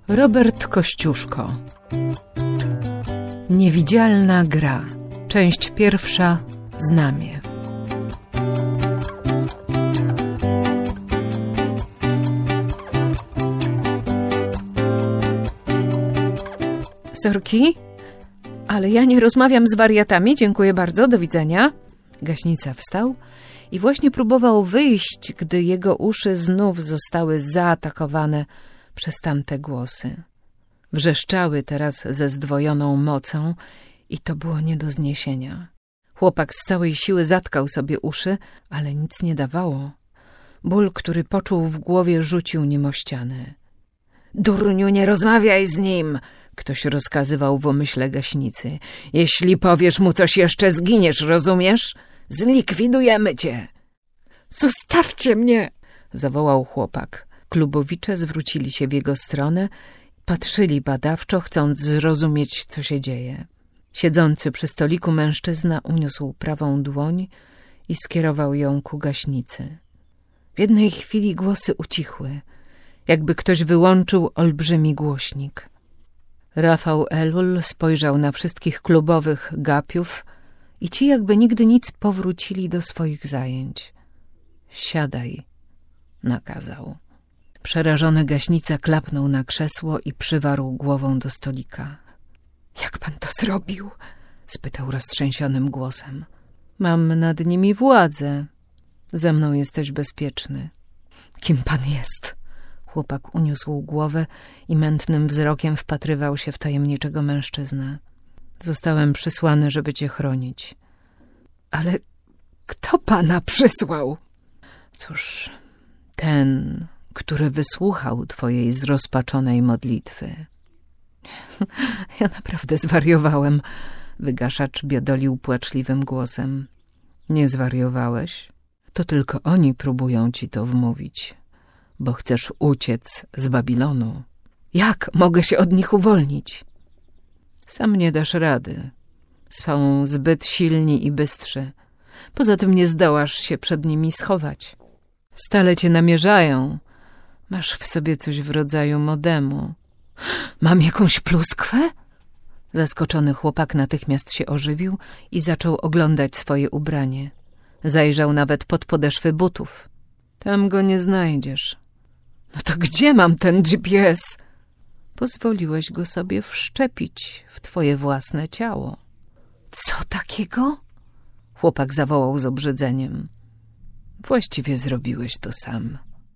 Robert Kościuszko. Niewidzialna gra. Część pierwsza. Znamie. Sorki? Ale ja nie rozmawiam z wariatami, dziękuję bardzo, do widzenia. Gaśnica wstał i właśnie próbował wyjść, gdy jego uszy znów zostały zaatakowane przez tamte głosy. Wrzeszczały teraz ze zdwojoną mocą i to było nie do zniesienia. Chłopak z całej siły zatkał sobie uszy, ale nic nie dawało. Ból, który poczuł w głowie, rzucił nim o ścianę. Durniu, nie rozmawiaj z nim! Ktoś rozkazywał w omyśle gaśnicy. Jeśli powiesz mu coś jeszcze, zginiesz, rozumiesz? Zlikwidujemy cię! Zostawcie mnie! Zawołał chłopak. Klubowicze zwrócili się w jego stronę, patrzyli badawczo, chcąc zrozumieć, co się dzieje. Siedzący przy stoliku mężczyzna uniósł prawą dłoń i skierował ją ku gaśnicy. W jednej chwili głosy ucichły, jakby ktoś wyłączył olbrzymi głośnik. Rafał Elul spojrzał na wszystkich klubowych gapiów i ci jakby nigdy nic powrócili do swoich zajęć. Siadaj, nakazał. Przerażony gaśnica klapnął na krzesło i przywarł głową do stolika. Jak pan to zrobił? Spytał roztrzęsionym głosem. Mam nad nimi władzę. Ze mną jesteś bezpieczny. Kim pan jest? Chłopak uniósł głowę i mętnym wzrokiem wpatrywał się w tajemniczego mężczyznę. Zostałem przysłany, żeby cię chronić. Ale kto pana przysłał? Cóż, ten, który wysłuchał twojej zrozpaczonej modlitwy. Ja naprawdę zwariowałem, wygaszacz biadolił płaczliwym głosem. Nie zwariowałeś? To tylko oni próbują ci to wmówić, bo chcesz uciec z Babilonu. Jak mogę się od nich uwolnić? Sam nie dasz rady. Są zbyt silni i bystrzy. Poza tym nie zdołasz się przed nimi schować. Stale cię namierzają. Masz w sobie coś w rodzaju modemu. Mam jakąś pluskwę? Zaskoczony chłopak natychmiast się ożywił i zaczął oglądać swoje ubranie. Zajrzał nawet pod podeszwy butów. Tam go nie znajdziesz. No to gdzie mam ten GPS? Pozwoliłeś go sobie wszczepić w twoje własne ciało. Co takiego? Chłopak zawołał z obrzydzeniem. Właściwie zrobiłeś to sam.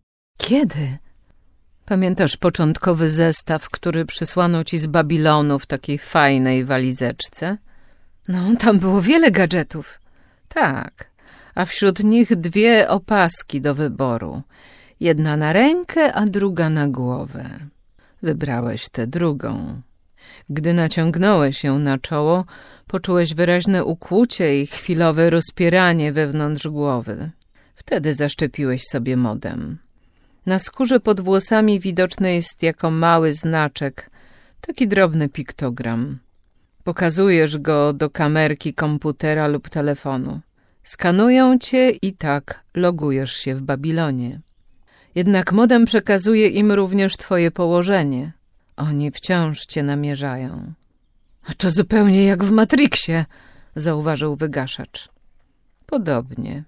Kiedy? Pamiętasz początkowy zestaw, który przysłano ci z Babilonu w takiej fajnej walizeczce? No, tam było wiele gadżetów. Tak, a wśród nich 2 opaski do wyboru. Jedna na rękę, a druga na głowę. Wybrałeś tę drugą. Gdy naciągnąłeś ją na czoło, poczułeś wyraźne ukłucie i chwilowe rozpieranie wewnątrz głowy. Wtedy zaszczepiłeś sobie modem. Na skórze pod włosami widoczny jest jako mały znaczek, taki drobny piktogram. Pokazujesz go do kamerki komputera lub telefonu. Skanują cię i tak logujesz się w Babilonie. Jednak modem przekazuje im również twoje położenie. Oni wciąż cię namierzają. To zupełnie jak w Matrixie, zauważył wygaszacz. Podobnie.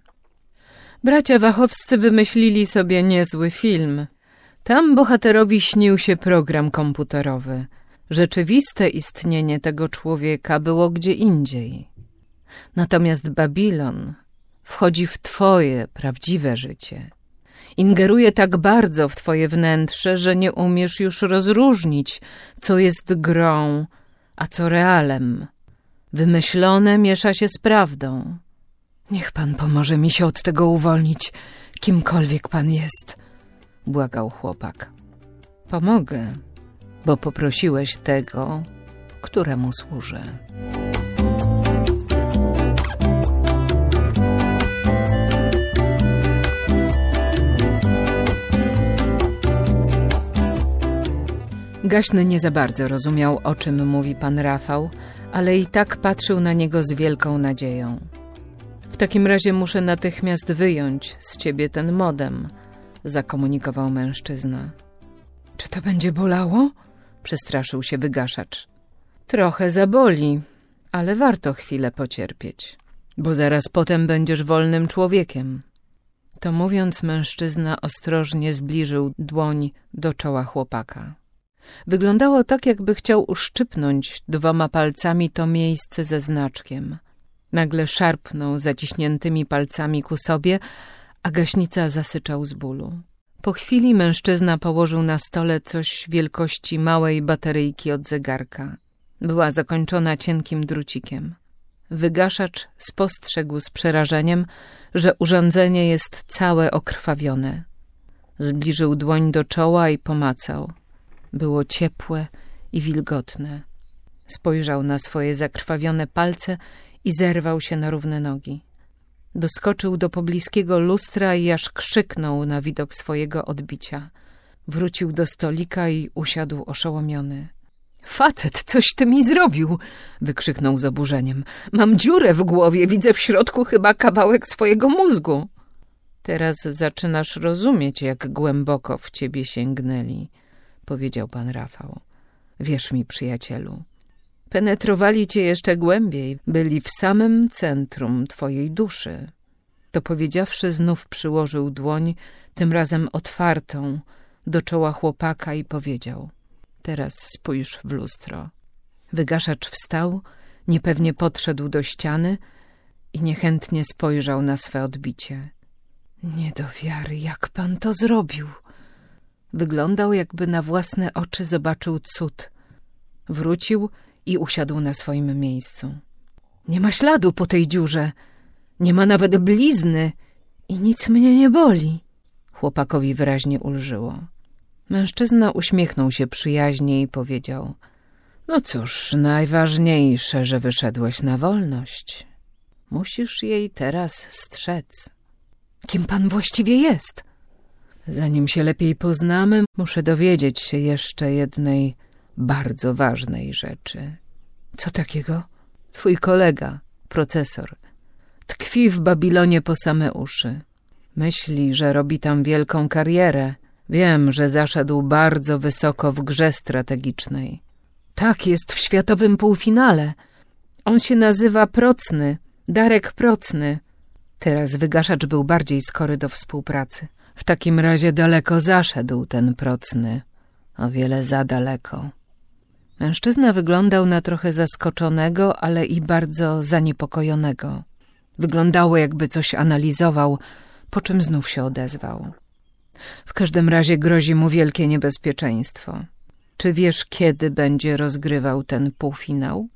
Bracia Wachowscy wymyślili sobie niezły film. Tam bohaterowi śnił się program komputerowy. Rzeczywiste istnienie tego człowieka było gdzie indziej. Natomiast Babilon wchodzi w twoje prawdziwe życie. Ingeruje tak bardzo w twoje wnętrze, że nie umiesz już rozróżnić, co jest grą, a co realem. Wymyślone miesza się z prawdą. Niech pan pomoże mi się od tego uwolnić, kimkolwiek pan jest, błagał chłopak. Pomogę, bo poprosiłeś tego, któremu służę. Gaśny nie za bardzo rozumiał, o czym mówi pan Rafał, ale i tak patrzył na niego z wielką nadzieją. W takim razie muszę natychmiast wyjąć z ciebie ten modem, zakomunikował mężczyzna. Czy to będzie bolało? przestraszył się wygaszacz. Trochę zaboli, ale warto chwilę pocierpieć, bo zaraz potem będziesz wolnym człowiekiem. To mówiąc, mężczyzna ostrożnie zbliżył dłoń do czoła chłopaka. Wyglądało tak, jakby chciał uszczypnąć 2 palcami to miejsce ze znaczkiem. Nagle szarpnął zaciśniętymi palcami ku sobie, a gaśnica zasyczał z bólu. Po chwili mężczyzna położył na stole coś wielkości małej bateryjki od zegarka. Była zakończona cienkim drucikiem. Wygaszacz spostrzegł z przerażeniem, że urządzenie jest całe okrwawione. Zbliżył dłoń do czoła i pomacał. Było ciepłe i wilgotne. Spojrzał na swoje zakrwawione palce i zerwał się na równe nogi. Doskoczył do pobliskiego lustra i aż krzyknął na widok swojego odbicia. Wrócił do stolika i usiadł oszołomiony. Facet, coś ty mi zrobił! Wykrzyknął z oburzeniem. Mam dziurę w głowie, widzę w środku chyba kawałek swojego mózgu. Teraz zaczynasz rozumieć, jak głęboko w ciebie sięgnęli, powiedział pan Rafał. Wierz mi, przyjacielu, penetrowali cię jeszcze głębiej, byli w samym centrum twojej duszy. To powiedziawszy, znów przyłożył dłoń, tym razem otwartą, do czoła chłopaka i powiedział: teraz spójrz w lustro. Wygaszacz wstał, niepewnie podszedł do ściany i niechętnie spojrzał na swe odbicie. Nie do wiary, jak pan to zrobił. Wyglądał, jakby na własne oczy zobaczył cud. Wrócił i usiadł na swoim miejscu. Nie ma śladu po tej dziurze, nie ma nawet blizny i nic mnie nie boli. Chłopakowi wyraźnie ulżyło. Mężczyzna uśmiechnął się przyjaźnie i powiedział: no cóż, najważniejsze, że wyszedłeś na wolność. Musisz jej teraz strzec. Kim pan właściwie jest? Zanim się lepiej poznamy, muszę dowiedzieć się jeszcze jednej bardzo ważnej rzeczy. Co takiego? Twój kolega, procesor, tkwi w Babilonie po same uszy. Myśli, że robi tam wielką karierę. Wiem, że zaszedł bardzo wysoko w grze strategicznej. Tak, jest w światowym półfinale. On się nazywa Procny, Darek Procny. Teraz wygaszacz był bardziej skory do współpracy. W takim razie daleko zaszedł ten Procny. O wiele za daleko. Mężczyzna wyglądał na trochę zaskoczonego, ale i bardzo zaniepokojonego. Wyglądało, jakby coś analizował, po czym znów się odezwał. W każdym razie grozi mu wielkie niebezpieczeństwo. Czy wiesz, kiedy będzie rozgrywał ten półfinał?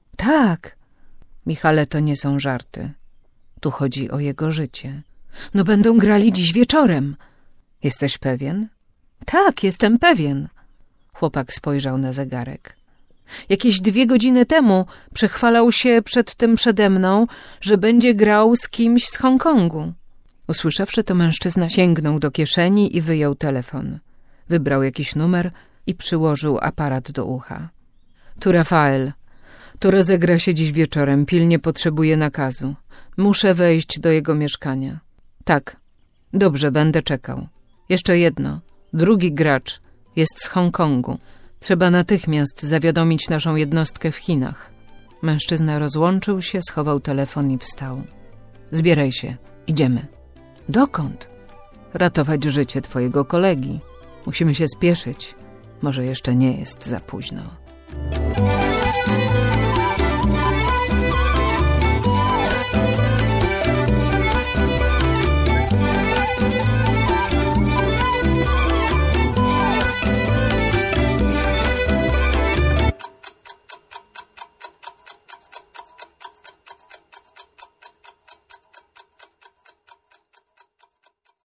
Tak. Michale, to nie są żarty. Tu chodzi o jego życie. No będą grali dziś wieczorem. Jesteś pewien? Tak, jestem pewien. Chłopak spojrzał na zegarek. Jakieś 2 godziny temu przechwalał się przed tym przede mną, że będzie grał z kimś z Hongkongu. Usłyszawszy to, mężczyzna sięgnął do kieszeni i wyjął telefon. Wybrał jakiś numer i przyłożył aparat do ucha. Tu Rafael. To rozegra się dziś wieczorem. Pilnie potrzebuję nakazu. Muszę wejść do jego mieszkania. Tak. Dobrze, będę czekał. Jeszcze jedno. Drugi gracz jest z Hongkongu. Trzeba natychmiast zawiadomić naszą jednostkę w Chinach. Mężczyzna rozłączył się, schował telefon i wstał. Zbieraj się. Idziemy. Dokąd? Ratować życie twojego kolegi. Musimy się spieszyć. Może jeszcze nie jest za późno.